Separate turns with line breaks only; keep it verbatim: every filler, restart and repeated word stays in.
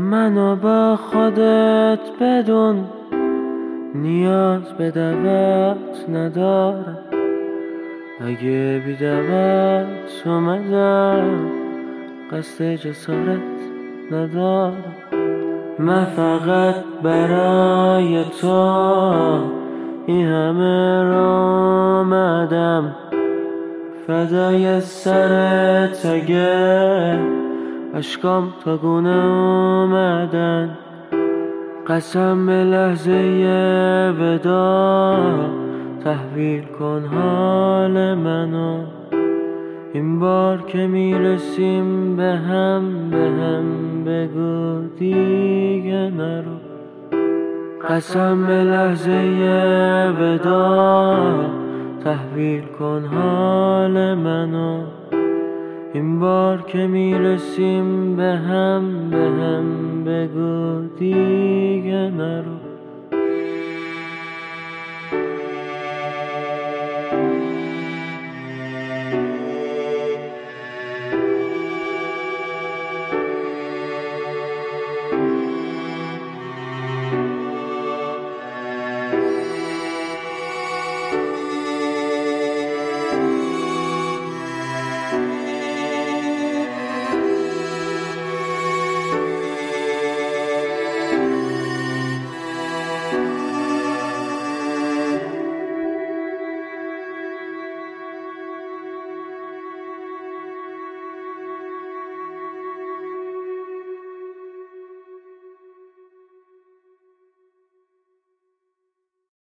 منو با خودت بدون، نیاز به دعوت ندارم. اگه بی دعوت اومدم قصد جسارت ندارم. من فقط برای تو این همه را آمدم، فدای سرت اگه اشکام تا گونه اومدن. قسم به لحظه ودا تحویل کن حال منو، این بار که میرسیم به هم به هم بگو دیگه نرو. قسم به لحظه ودا تحویل کن حال منو، این بار که میرسیم به هم به هم بگو دیگه نرو.